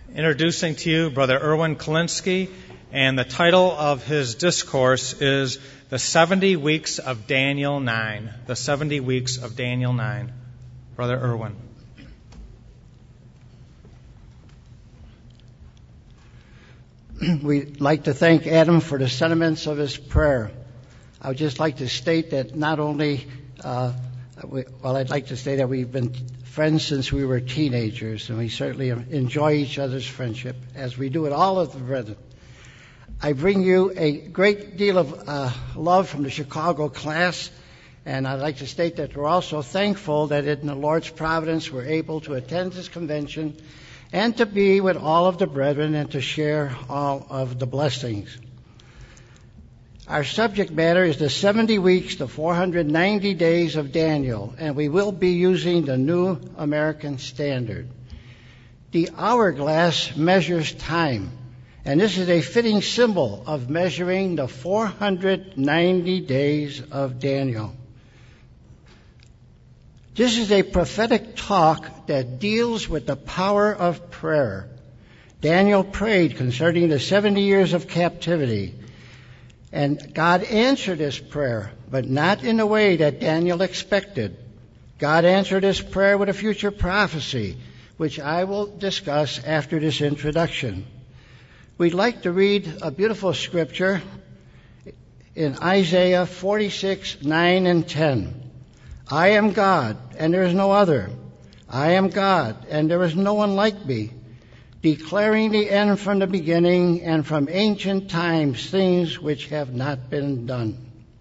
Introducing to you Brother Erwin Kalinsky, and the title of his discourse is The 70 Weeks of Daniel 9. The 70 Weeks of Daniel 9. Brother Erwin. We'd like to thank Adam for the sentiments of his prayer. I would just like to state that not only, I'd like to say that we've been friends since we were teenagers, and we certainly enjoy each other's friendship, as we do with all of the brethren. I bring you a great deal of love from the Chicago class, and I'd like to state that we're also thankful that in the Lord's providence we're able to attend this convention and to be with all of the brethren and to share all of the blessings. Our subject matter is the 70 weeks, the 490 days of Daniel, and we will be using the New American Standard. The hourglass measures time, and this is a fitting symbol of measuring the 490 days of Daniel. This is a prophetic talk that deals with the power of prayer. Daniel prayed concerning the 70 years of captivity. And God answered his prayer, but not in the way that Daniel expected. God answered his prayer with a future prophecy, which I will discuss after this introduction. We'd like to read a beautiful scripture in Isaiah 46, 9 and 10. I am God, and there is no other. I am God, and there is no one like me, declaring the end from the beginning and from ancient times things which have not been done.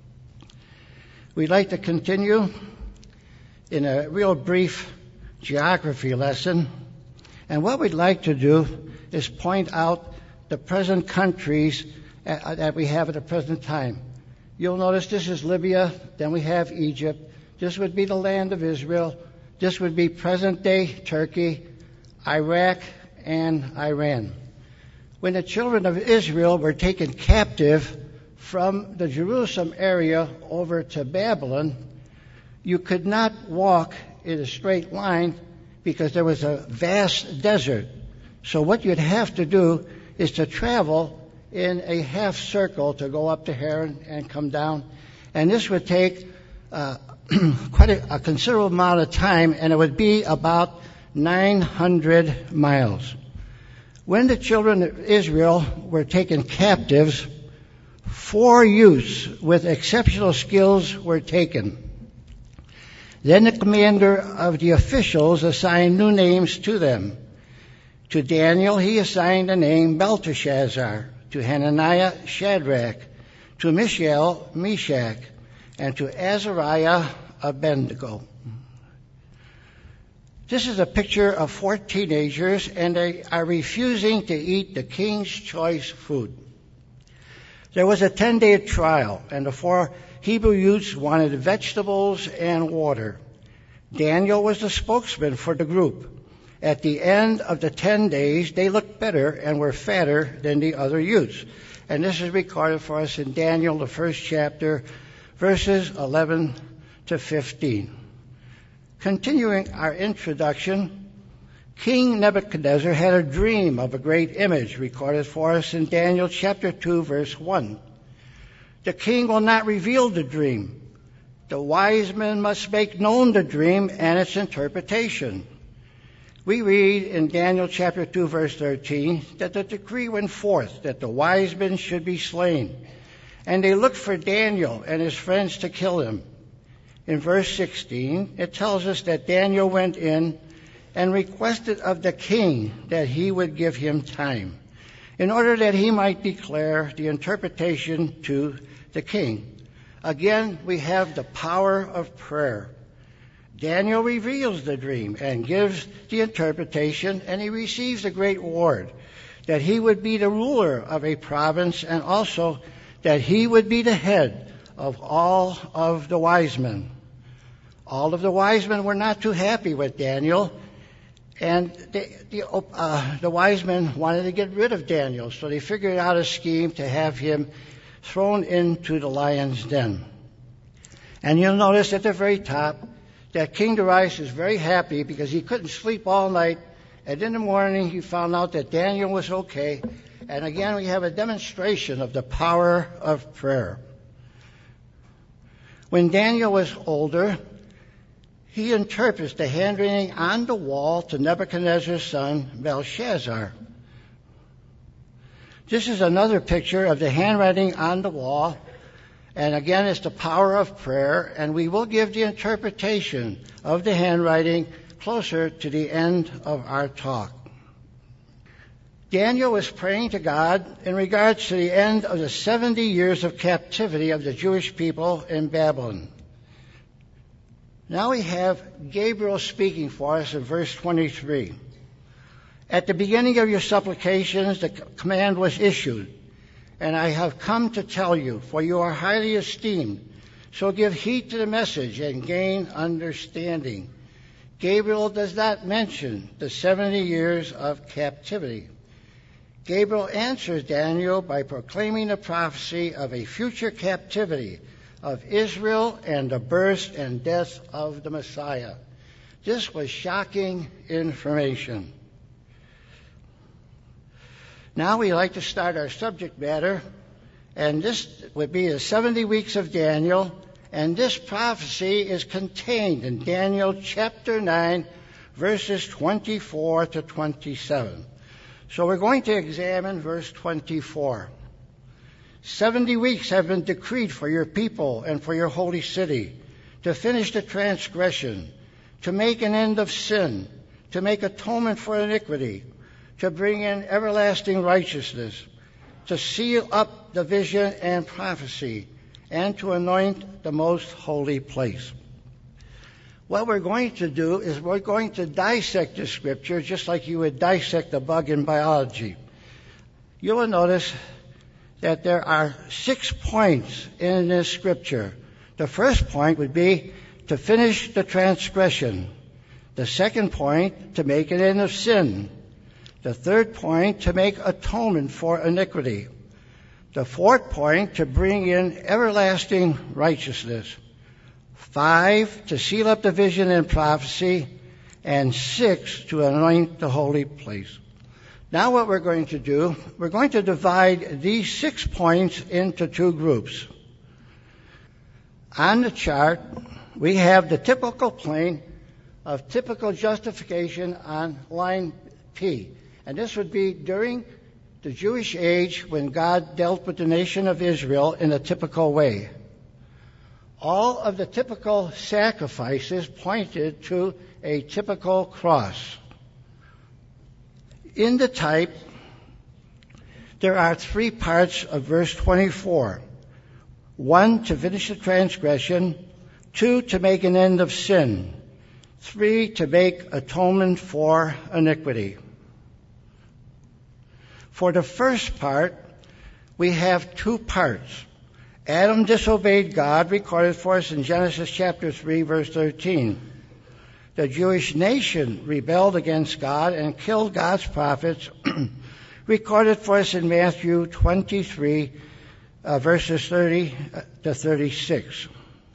We'd like to continue in a real brief geography lesson. And what we'd like to do is point out the present countries that we have at the present time. You'll notice this is Libya, then we have Egypt. This would be the land of Israel. This would be present-day Turkey, Iraq, and Iran. When the children of Israel were taken captive from the Jerusalem area over to Babylon, you could not walk in a straight line because there was a vast desert. So what you'd have to do is to travel in a half circle to go up to Haran and come down. And this would take quite a considerable amount of time, and it would be about 900 miles. When the children of Israel were taken captives, 4 youths with exceptional skills were taken. Then the commander of the officials assigned new names to them. To Daniel he assigned the name Belteshazzar, to Hananiah Shadrach, to Mishael Meshach, and to Azariah Abednego. This is a picture of 4 teenagers, and they are refusing to eat the king's choice food. There was a 10-day trial, and the 4 Hebrew youths wanted vegetables and water. Daniel was the spokesman for the group. At the end of the 10 days, they looked better and were fatter than the other youths. And this is recorded for us in Daniel, the 1st chapter, verses 11 to 15. Continuing our introduction, King Nebuchadnezzar had a dream of a great image recorded for us in Daniel chapter 2, verse 1. The king will not reveal the dream. The wise men must make known the dream and its interpretation. We read in Daniel chapter 2, verse 13, that the decree went forth that the wise men should be slain. And they looked for Daniel and his friends to kill him. In verse 16, it tells us that Daniel went in and requested of the king that he would give him time, in order that he might declare the interpretation to the king. Again, we have the power of prayer. Daniel reveals the dream and gives the interpretation, and he receives a great reward, that he would be the ruler of a province, and also that he would be the head of all of the wise men. All of the wise men were not too happy with Daniel, and the wise men wanted to get rid of Daniel, so they figured out a scheme to have him thrown into the lion's den. And you'll notice at the very top that King Darius is very happy because he couldn't sleep all night, And in the morning, he found out that Daniel was okay. And again, we have a demonstration of the power of prayer. When Daniel was older, he interprets the handwriting on the wall to Nebuchadnezzar's son, Belshazzar. This is another picture of the handwriting on the wall. And again, it's the power of prayer. And we will give the interpretation of the handwriting closer to the end of our talk. Daniel was praying to God in regards to the end of the 70 years of captivity of the Jewish people in Babylon. Now we have Gabriel speaking for us in verse 23. At the beginning of your supplications, the command was issued, and I have come to tell you, for you are highly esteemed. So give heed to the message and gain understanding. Gabriel does not mention the 70 years of captivity. Gabriel answers Daniel by proclaiming the prophecy of a future captivity of Israel and the birth and death of the Messiah. This was shocking information. Now we like to start our subject matter, and this would be the 70 weeks of Daniel, and this prophecy is contained in Daniel chapter 9, verses 24 to 27. So we're going to examine verse 24. 70 weeks have been decreed for your people and for your holy city, to finish the transgression, to make an end of sin, to make atonement for iniquity, to bring in everlasting righteousness, to seal up the vision and prophecy, and to anoint the most holy place. What we're going to do is we're going to dissect the scripture just like you would dissect a bug in biology. You will notice that there are 6 points in this scripture. The first point would be to finish the transgression. The second point, to make an end of sin. The third point, to make atonement for iniquity. The fourth point, to bring in everlasting righteousness. 5, to seal up the vision and prophecy. And 6, to anoint the holy place. Now what we're going to do, we're going to divide these 6 points into 2 groups. On the chart, we have the typical plane of typical justification on line P. And this would be during the Jewish age when God dealt with the nation of Israel in a typical way. All of the typical sacrifices pointed to a typical cross. In the type, there are 3 parts of verse 24. 1, to finish the transgression. 2, to make an end of sin. 3, to make atonement for iniquity. For the first part, we have 2 parts. Adam disobeyed God, recorded for us in Genesis chapter 3, verse 13. The Jewish nation rebelled against God and killed God's prophets, recorded for us in Matthew 23, verses 30 to 36.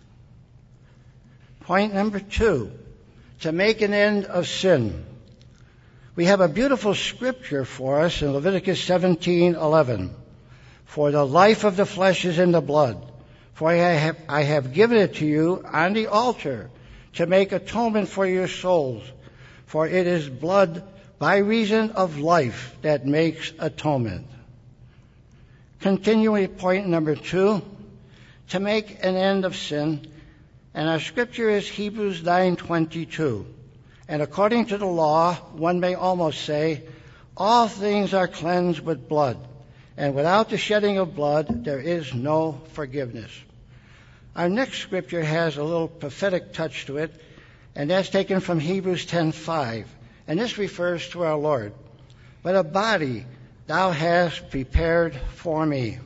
Point number 2, to make an end of sin. We have a beautiful scripture for us in Leviticus 17:11. For the life of the flesh is in the blood. For I have given it to you on the altar to make atonement for your souls. For it is blood by reason of life that makes atonement. Continuing point number 2, to make an end of sin. And our scripture is Hebrews 9:22. And according to the law, one may almost say, all things are cleansed with blood, and without the shedding of blood, there is no forgiveness. Our next scripture has a little prophetic touch to it, and that's taken from Hebrews 10:5. And this refers to our Lord. But a body thou hast prepared for me.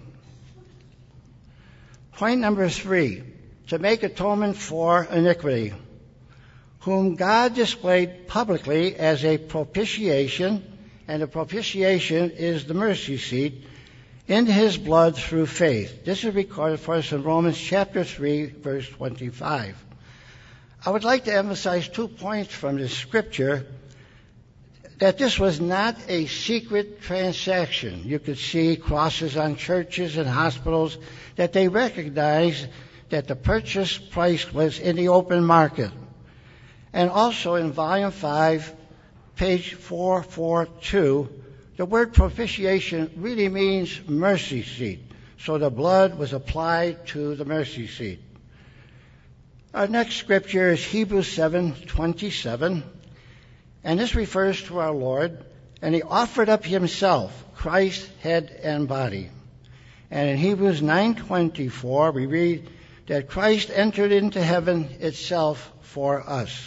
Point number 3, to make atonement for iniquity, whom God displayed publicly as a propitiation, and the propitiation is the mercy seat, in his blood through faith. This is recorded for us in Romans chapter 3, verse 25. I would like to emphasize 2 points from this scripture that this was not a secret transaction. You could see crosses on churches and hospitals that they recognized that the purchase price was in the open market. And also in volume 5, page 442, the word propitiation really means mercy seat. So the blood was applied to the mercy seat. Our next scripture is Hebrews 7:27, and this refers to our Lord, and he offered up himself, Christ, head and body. And in Hebrews 9:24, we read that Christ entered into heaven itself for us.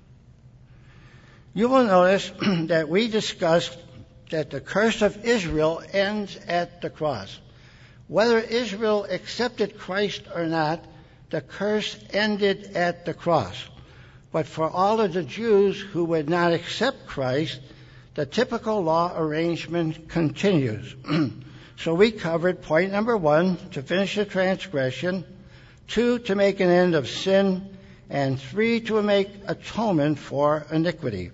You will notice that we discussed that the curse of Israel ends at the cross. Whether Israel accepted Christ or not, the curse ended at the cross. But for all of the Jews who would not accept Christ, the typical law arrangement continues. So we covered point number 1, to finish the transgression, 2, to make an end of sin, and 3, to make atonement for iniquity.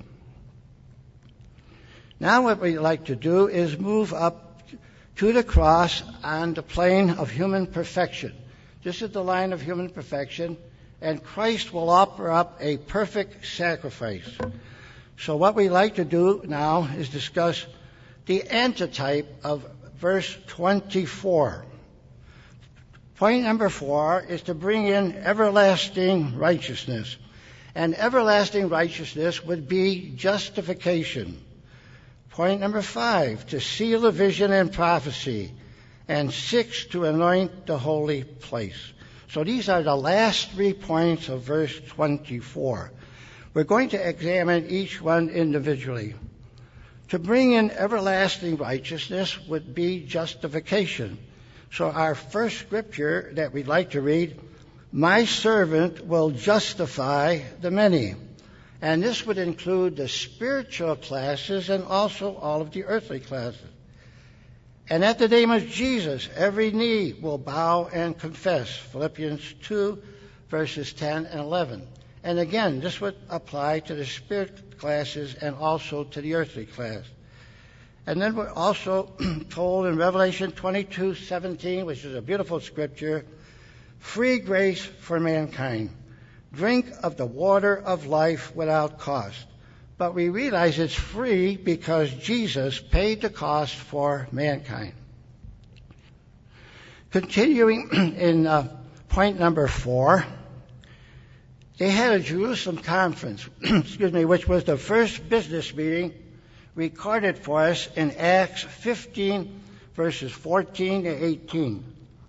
Now what we'd like to do is move up to the cross on the plane of human perfection. This is the line of human perfection, and Christ will offer up a perfect sacrifice. So what we'd like to do now is discuss the antitype of verse 24. Point number 4 is to bring in everlasting righteousness. And everlasting righteousness would be justification. Point number 5, to seal the vision and prophecy. And 6, to anoint the holy place. So these are the last 3 points of verse 24. We're going to examine each one individually. To bring in everlasting righteousness would be justification. So our first scripture that we'd like to read, my servant will justify the many. And this would include the spiritual classes and also all of the earthly classes. And at the name of Jesus, every knee will bow and confess. Philippians 2, verses 10 and 11. And again, this would apply to the spirit classes and also to the earthly class. And then we're also told in Revelation 22:17, which is a beautiful scripture, free grace for mankind. Drink of the water of life without cost. But we realize it's free because Jesus paid the cost for mankind. Continuing in point number 4, they had a Jerusalem conference, which was the first business meeting recorded for us in Acts 15, verses 14 to 18.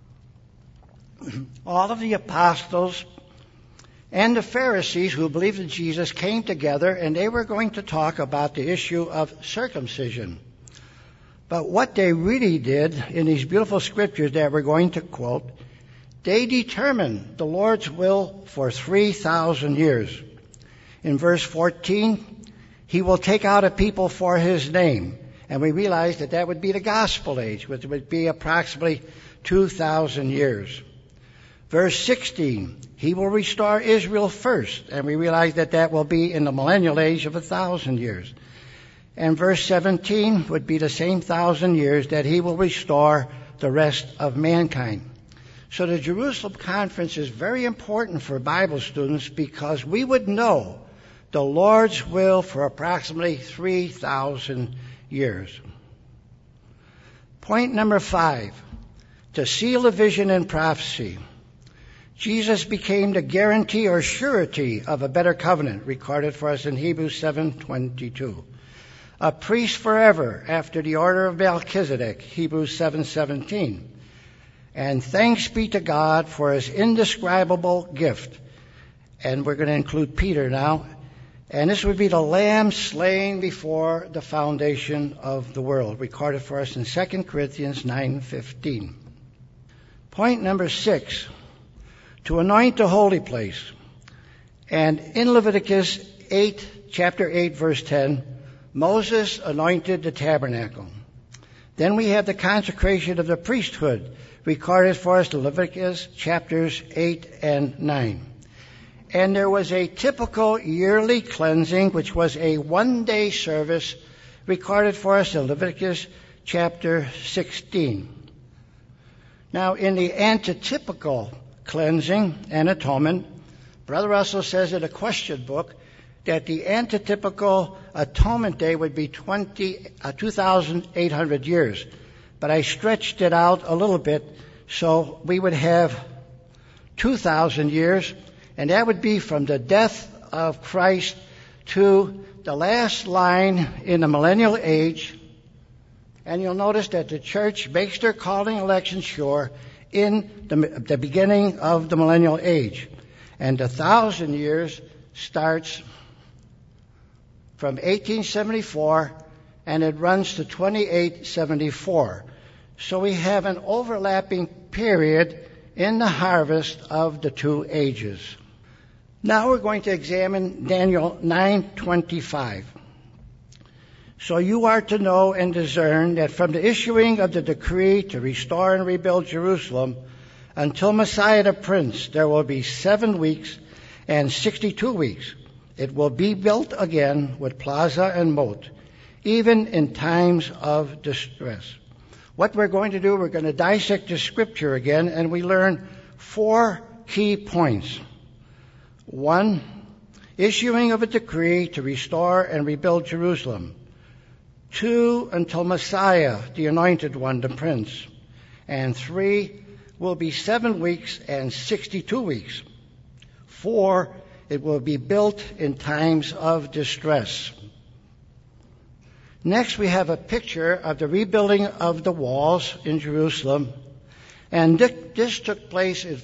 All of the apostles and the Pharisees who believed in Jesus came together, and they were going to talk about the issue of circumcision. But what they really did in these beautiful scriptures that we're going to quote, they determined the Lord's will for 3,000 years. In verse 14, he will take out a people for his name. And we realize that that would be the gospel age, which would be approximately 2,000 years. Verse 16, he will restore Israel first. And we realize that that will be in the millennial age of 1,000 years. And verse 17 would be the same 1,000 years that he will restore the rest of mankind. So the Jerusalem conference is very important for Bible students because we would know the Lord's will for approximately 3,000 years. Point number 5, to seal the vision and prophecy. Jesus became the guarantee or surety of a better covenant, recorded for us in Hebrews 7:22. A priest forever after the order of Melchizedek, Hebrews 7:17. And thanks be to God for his indescribable gift. And we're going to include Peter now. And this would be the lamb slain before the foundation of the world, recorded for us in 2 Corinthians 9:15. Point number 6, to anoint the holy place. And in Leviticus 8, chapter 8, verse 10, Moses anointed the tabernacle. Then we have the consecration of the priesthood, recorded for us in Leviticus chapters 8 and 9. And there was a typical yearly cleansing, which was a one-day service recorded for us in Leviticus chapter 16. Now, in the antitypical cleansing and atonement, Brother Russell says in a question book that the antitypical atonement day would be 2,800 years. But I stretched it out a little bit, so we would have 2,000 years, and that would be from the death of Christ to the last line in the millennial age. And you'll notice that the church makes their calling election sure in the beginning of the millennial age. And the 1,000 years starts from 1874 and it runs to 2874. So we have an overlapping period in the harvest of the two ages. Now we're going to examine Daniel 9:25. So you are to know and discern that from the issuing of the decree to restore and rebuild Jerusalem until Messiah the Prince, there will be 7 weeks and 62 weeks. It will be built again with plaza and moat, even in times of distress. What we're going to do, we're going to dissect the scripture again, and we learn 4 key points. 1, issuing of a decree to restore and rebuild Jerusalem. 2, until Messiah, the Anointed One, the Prince. And 3, will be 7 weeks and 62 weeks. 4, it will be built in times of distress. Next, we have a picture of the rebuilding of the walls in Jerusalem. And this took place in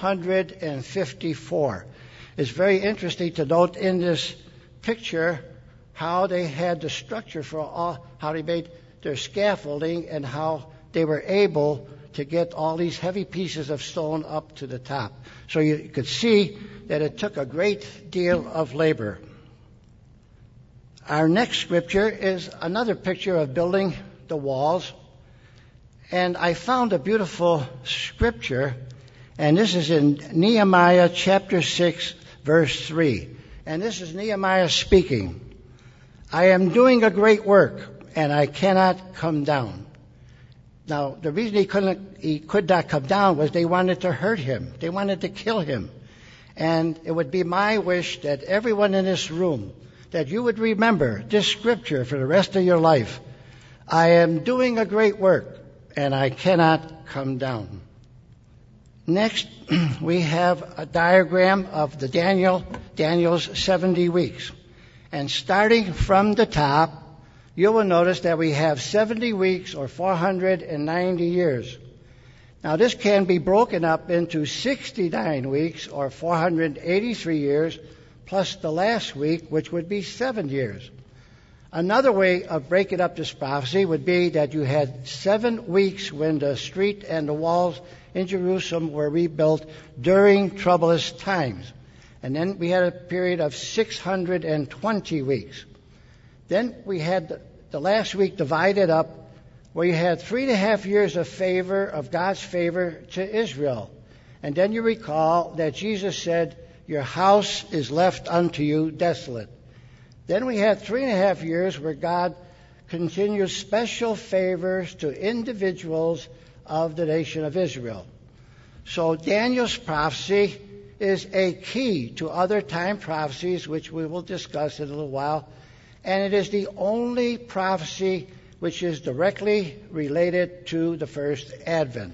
454. It's very interesting to note in this picture how they had the structure for how they made their scaffolding and how they were able to get all these heavy pieces of stone up to the top. So you could see that it took a great deal of labor. Our next scripture is another picture of building the walls. And I found a beautiful scripture, and this is in Nehemiah chapter 6, verse 3. And this is Nehemiah speaking. I am doing a great work, and I cannot come down. Now, the reason he could not come down was they wanted to hurt him. They wanted to kill him. And it would be my wish that everyone in this room, that you would remember this scripture for the rest of your life. I am doing a great work, and I cannot come down. Next, we have a diagram of the Daniel's 70 weeks. And starting from the top, you will notice that we have 70 weeks or 490 years. Now, this can be broken up into 69 weeks or 483 years, plus the last week, which would be 7 years. Another way of breaking up this prophecy would be that you had 7 weeks when the street and the walls in Jerusalem were rebuilt during troublous times. And then we had a period of 620 weeks. Then we had the last week divided up where you had 3.5 years of favor, of God's favor to Israel. And then you recall that Jesus said, your house is left unto you desolate. Then we had 3.5 years where God continued special favors to individuals of the nation of Israel. So Daniel's prophecy is a key to other time prophecies, which we will discuss in a little while. And it is the only prophecy which is directly related to the first advent.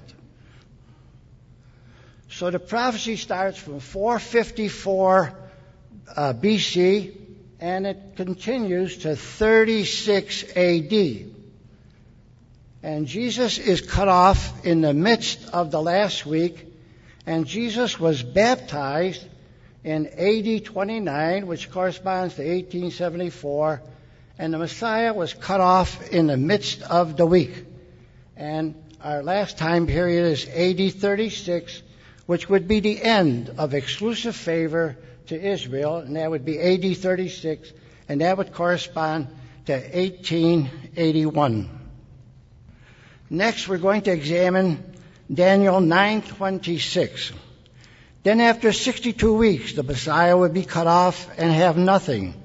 So the prophecy starts from 454 BC, and it continues to 36 AD. And Jesus is cut off in the midst of the last week, and Jesus was baptized in AD 29, which corresponds to 1874, and the Messiah was cut off in the midst of the week. And our last time period is AD 36, which would be the end of exclusive favor to Israel, and that would be AD 36, and that would correspond to 1881. Next, we're going to examine Daniel 9:26. Then after 62 weeks, the Messiah would be cut off and have nothing.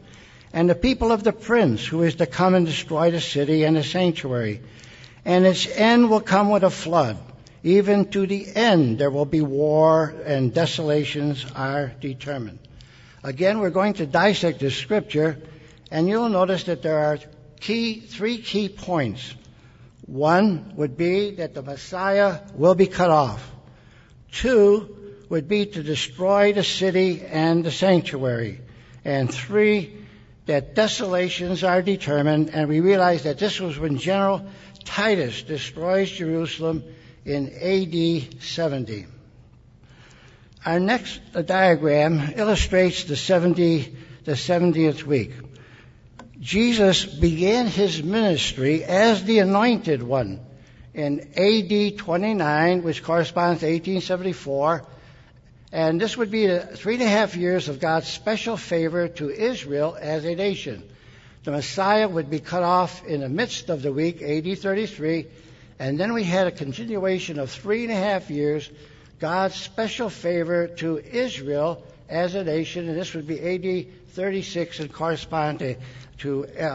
and the people of the prince who is to come and destroy the city and the sanctuary. And its end will come with a flood. Even to the end there will be war, and desolations are determined. Again, we're going to dissect this scripture, and you'll notice that there are three key points. One would be that the Messiah will be cut off. Two would be to destroy the city and the sanctuary. And three, that desolations are determined, and we realize that this was when General Titus destroys Jerusalem in AD 70. Our next diagram illustrates the 70th week. Jesus began his ministry as the Anointed One in AD 29, which corresponds to 1874. And this would be the 3.5 years of God's special favor to Israel as a nation. The Messiah would be cut off in the midst of the week, AD 33, and then we had a continuation of 3.5 years, God's special favor to Israel as a nation, and this would be AD 36 and correspond to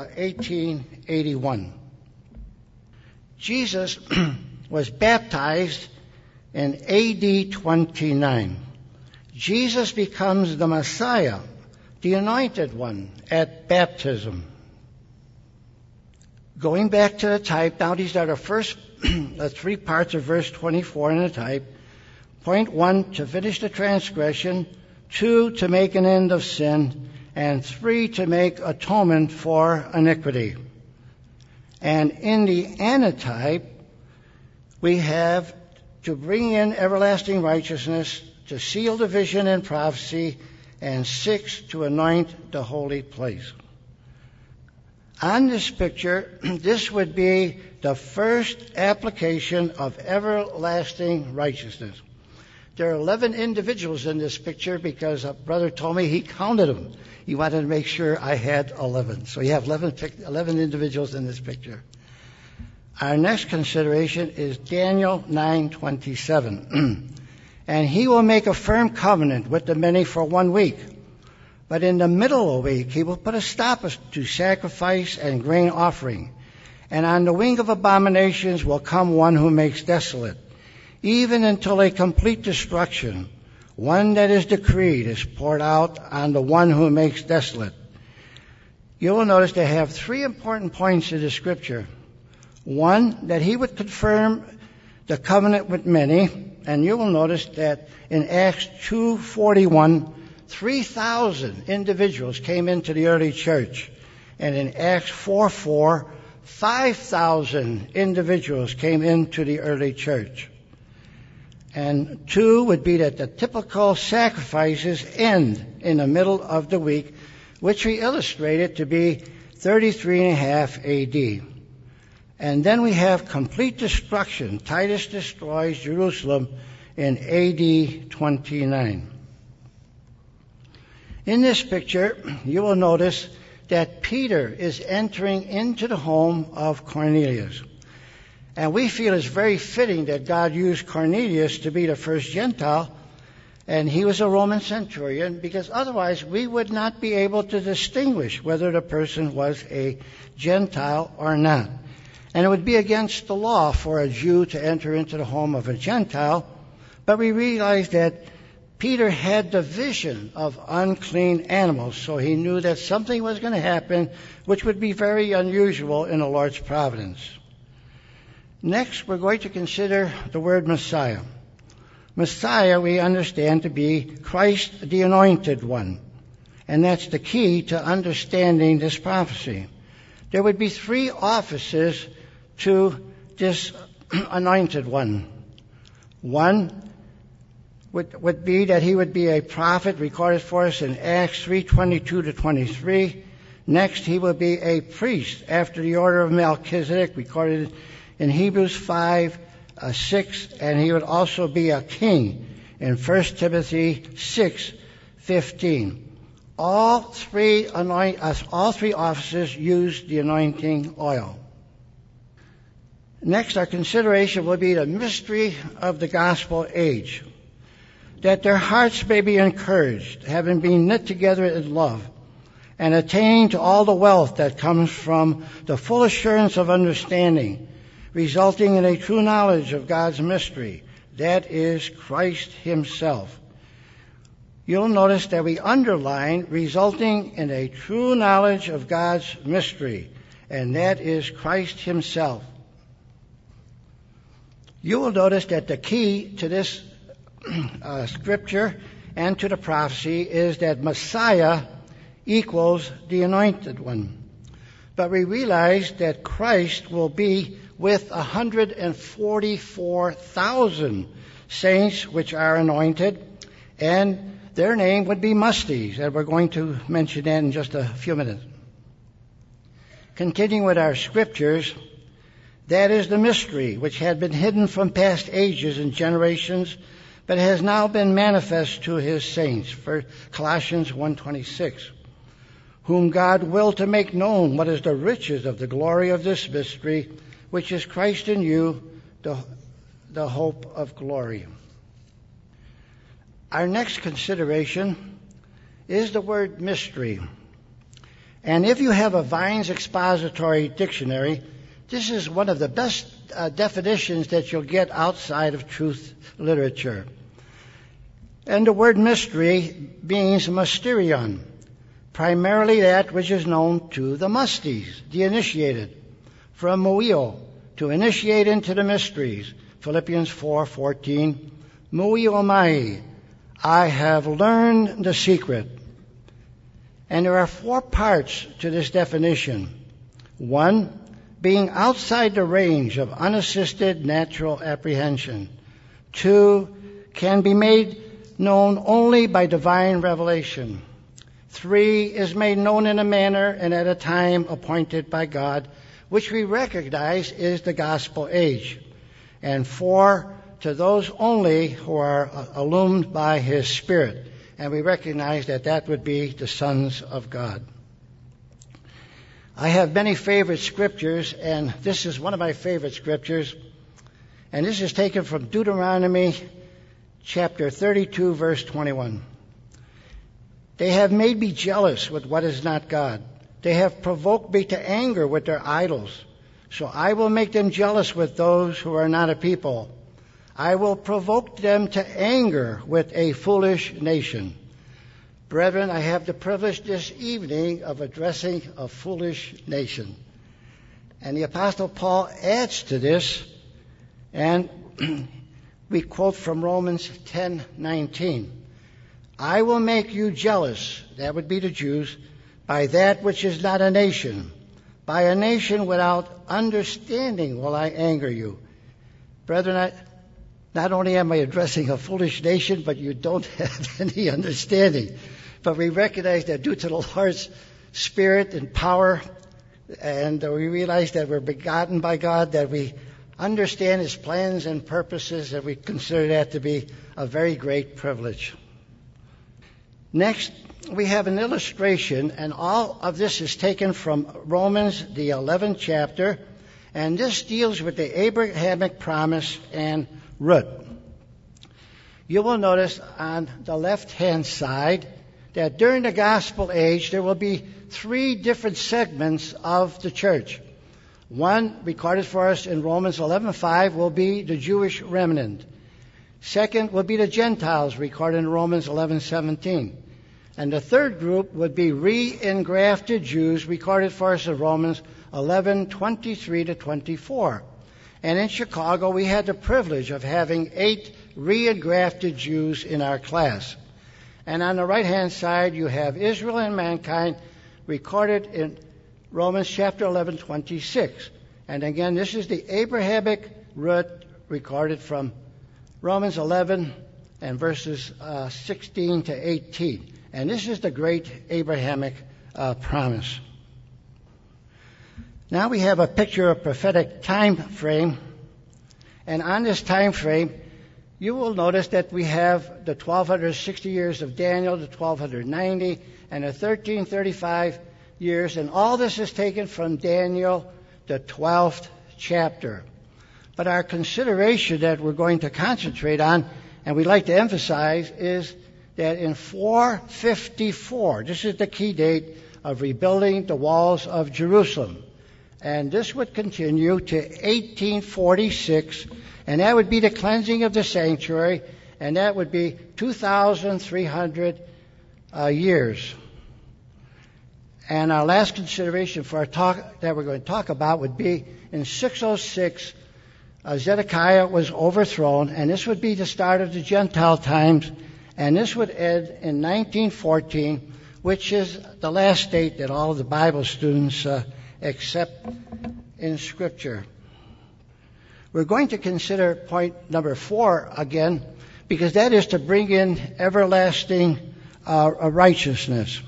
1881. Jesus was baptized in AD 29. Jesus becomes the Messiah, the Anointed One, at baptism. Going back to the type, now these are the first three parts of verse 24 in the type. Point 1, to finish the transgression. 2, to make an end of sin. And 3, to make atonement for iniquity. And in the antitype, we have to bring in everlasting righteousness, to seal the vision and prophecy, and 6, to anoint the holy place. On this picture, this would be the first application of everlasting righteousness. There are 11 individuals in this picture because a brother told me he counted them. He wanted to make sure I had 11. So you have 11 individuals in this picture. Our next consideration is Daniel 9:27. And he will make a firm covenant with the many for 1 week. But in the middle of the week, he will put a stop to sacrifice and grain offering. And on the wing of abominations will come one who makes desolate, even until a complete destruction. One that is decreed is poured out on the one who makes desolate. You will notice they have 3 important points in the scripture. 1, that he would confirm the covenant with many. And you will notice that in Acts 2:41, 3,000 individuals came into the early church. And in Acts 4:4, 5,000 individuals came into the early church. And 2 would be that the typical sacrifices end in the middle of the week, which we illustrated to be 33.5 AD. And then we have complete destruction. Titus destroys Jerusalem in AD 29. In this picture, you will notice that Peter is entering into the home of Cornelius. And we feel it's very fitting that God used Cornelius to be the first Gentile, and he was a Roman centurion, because otherwise we would not be able to distinguish whether the person was a Gentile or not. And it would be against the law for a Jew to enter into the home of a Gentile, but we realize that Peter had the vision of unclean animals, so he knew that something was going to happen which would be very unusual in the Lord's providence. Next, we're going to consider the word Messiah. Messiah we understand to be Christ the Anointed One, and that's the key to understanding this prophecy. There would be 3 offices to this Anointed One. 1 would be that he would be a prophet, recorded for us in Acts 3:22-23. Next, he will be a priest after the order of Melchizedek, recorded in Hebrews 5:6, and he would also be a king in 1 Timothy 6:15. All three offices use the anointing oil. Next, our consideration will be the mystery of the gospel age, that their hearts may be encouraged, having been knit together in love, and attain to all the wealth that comes from the full assurance of understanding, resulting in a true knowledge of God's mystery, that is Christ himself. You'll notice that we underline resulting in a true knowledge of God's mystery, and that is Christ himself. You will notice that the key to this scripture and to the prophecy is that Messiah equals the Anointed One. But we realize that Christ will be with 144,000 saints which are anointed, and their name would be Musties, and we're going to mention that in just a few minutes. Continuing with our scriptures, that is the mystery which had been hidden from past ages and generations, but has now been manifest to his saints. For Colossians 1:26, whom God willed to make known what is the riches of the glory of this mystery, which is Christ in you, the hope of glory. Our next consideration is the word mystery. And if you have a Vine's Expository Dictionary, this is one of the best definitions that you'll get outside of truth literature. And the word mystery means mysterion, primarily that which is known to the musties, the initiated. From muio, to initiate into the mysteries. Philippians 4:14, muiomai, I have learned the secret. And there are 4 parts to this definition. 1, being outside the range of unassisted natural apprehension. 2, can be made known only by divine revelation. 3, is made known in a manner and at a time appointed by God, which we recognize is the gospel age. And 4, to those only who are illumined by his Spirit. And we recognize that that would be the sons of God. I have many favorite scriptures, and this is one of my favorite scriptures. And this is taken from Deuteronomy chapter 32, verse 21. They have made me jealous with what is not God. They have provoked me to anger with their idols. So I will make them jealous with those who are not a people. I will provoke them to anger with a foolish nation. Brethren, I have the privilege this evening of addressing a foolish nation. And the Apostle Paul adds to this, and we quote from Romans 10:19. I will make you jealous, that would be the Jews, by that which is not a nation. By a nation without understanding will I anger you. Brethren, not only am I addressing a foolish nation, but you don't have any understanding. But we recognize that due to the Lord's Spirit and power, and we realize that we're begotten by God, that we understand his plans and purposes, and we consider that to be a very great privilege. Next, we have an illustration, and all of this is taken from Romans, the 11th chapter, and this deals with the Abrahamic promise and root. You will notice on the left-hand side that during the gospel age there will be 3 different segments of the church. One, recorded for us in Romans 11:5, will be the Jewish remnant. Second will be the Gentiles, recorded in Romans 11:17. And the third group would be re-engrafted Jews, recorded for us in Romans 11:23-24. And in Chicago, we had the privilege of having 8 re-engrafted Jews in our class. And on the right-hand side, you have Israel and mankind, recorded in Romans chapter 11:26. And again, this is the Abrahamic root, recorded from Romans 11 and verses 16 to 18. And this is the great Abrahamic promise. Now we have a picture of prophetic time frame. And on this time frame, you will notice that we have the 1260 years of Daniel, the 1290, and the 1335 years. And all this is taken from Daniel, the 12th chapter. But our consideration that we're going to concentrate on, and we'd like to emphasize, is that in 454, this is the key date of rebuilding the walls of Jerusalem. And this would continue to 1846, and that would be the cleansing of the sanctuary, and that would be 2,300 years. And our last consideration for our talk that we're going to talk about would be in 606, Zedekiah was overthrown, and this would be the start of the Gentile times, and this would end in 1914, which is the last date that all of the Bible students accept in Scripture. We're going to consider point number 4 again, because that is to bring in everlasting righteousness.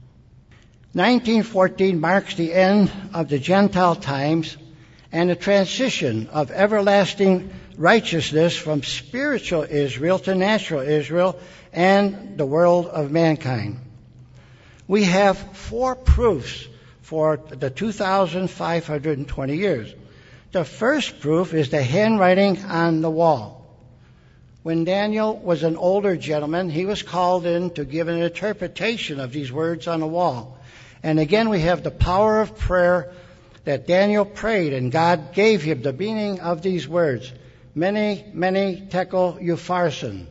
1914 marks the end of the Gentile times and the transition of everlasting righteousness from spiritual Israel to natural Israel and the world of mankind. We have 4 proofs for the 2,520 years. The first proof is the handwriting on the wall. When Daniel was an older gentleman, he was called in to give an interpretation of these words on the wall. And again, we have the power of prayer that Daniel prayed, and God gave him the meaning of these words. Many, many tekel upharsin.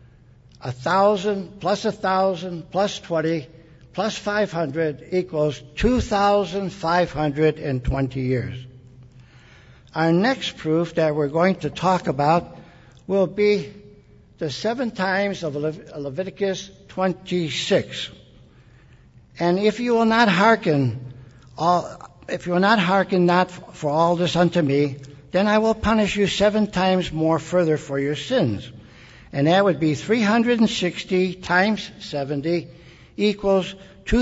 1,000 plus 1,000 plus 20 plus 500 equals 2,520 years. Our next proof that we're going to talk about will be the 7 times of Leviticus 26. And if you will not hearken not for all this unto me, then I will punish you 7 times more further for your sins. And that would be 360 times 70 equals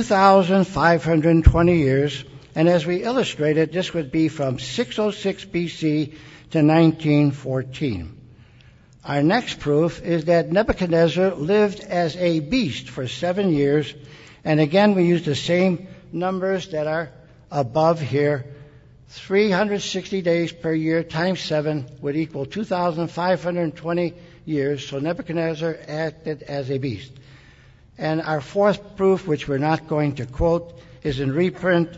2,520 years. And as we illustrated, this would be from 606 BC to 1914. Our next proof is that Nebuchadnezzar lived as a beast for 7 years. And again, we use the same numbers that are above here. 360 days per year times 7 would equal 2,520 years. So Nebuchadnezzar acted as a beast. And our fourth proof, which we're not going to quote, is in reprint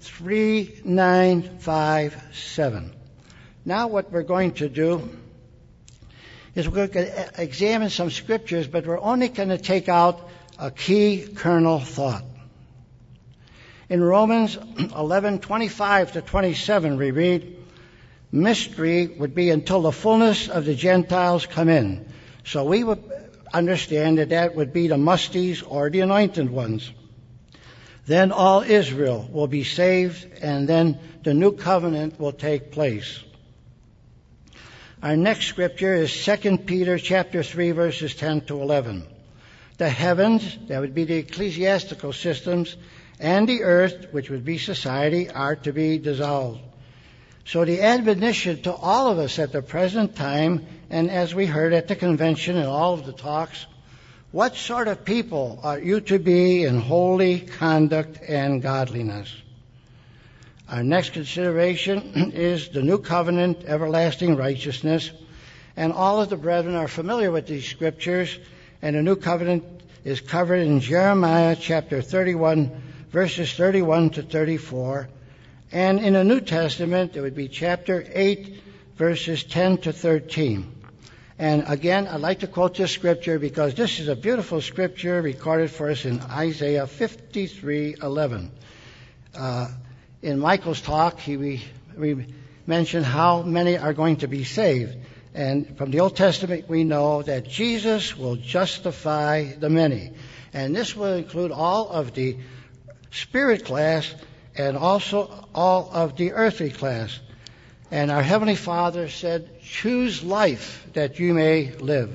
3957. Now what we're going to do is we're going to examine some scriptures, but we're only going to take out a key kernel thought. In Romans 11:25 to 27, we read, mystery would be until the fullness of the Gentiles come in. So we would understand that would be the musties or the anointed ones. Then all Israel will be saved, and then the new covenant will take place. Our next scripture is 2 Peter chapter 3, verses 10 to 11. The heavens, that would be the ecclesiastical systems, and the earth, which would be society, are to be dissolved. So the admonition to all of us at the present time, and as we heard at the convention and all of the talks, what sort of people are you to be in holy conduct and godliness? Our next consideration is the new covenant, everlasting righteousness. And all of the brethren are familiar with these scriptures, and the new covenant is covered in Jeremiah chapter 31, verses 31 to 34. And in the New Testament, it would be chapter 8, verses 10 to 13. And again, I'd like to quote this scripture because this is a beautiful scripture recorded for us in Isaiah 53:11. In Michael's talk, we mentioned how many are going to be saved. And from the Old Testament, we know that Jesus will justify the many. And this will include all of the spirit class and also all of the earthly class. And our Heavenly Father said, choose life that you may live.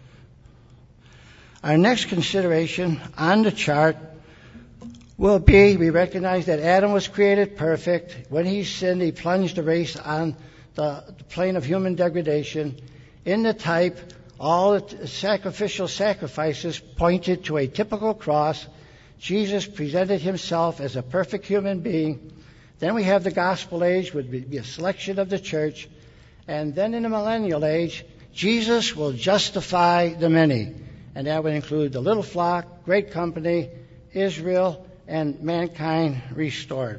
Our next consideration on the chart will be, we recognize that Adam was created perfect. When he sinned, he plunged the race on the plane of human degradation. In the type, all the sacrificial sacrifices pointed to a typical cross. Jesus presented himself as a perfect human being. Then we have the gospel age, would be a selection of the church. And then in the millennial age, Jesus will justify the many. And that would include the little flock, great company, Israel, and mankind restored.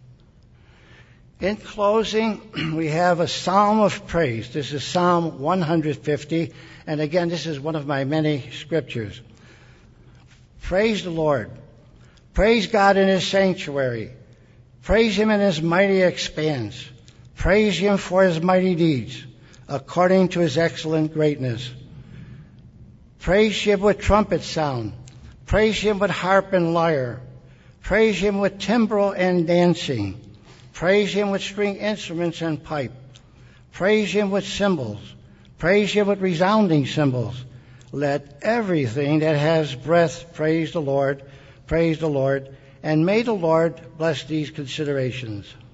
In closing, we have a psalm of praise. This is Psalm 150, and again, this is one of my many scriptures. Praise the Lord. Praise God in His sanctuary. Praise Him in His mighty expanse. Praise Him for His mighty deeds, according to His excellent greatness. Praise Him with trumpet sound. Praise Him with harp and lyre. Praise Him with timbrel and dancing. Praise Him with string instruments and pipe. Praise Him with cymbals. Praise Him with resounding cymbals. Let everything that has breath praise the Lord. Praise the Lord. And may the Lord bless these considerations.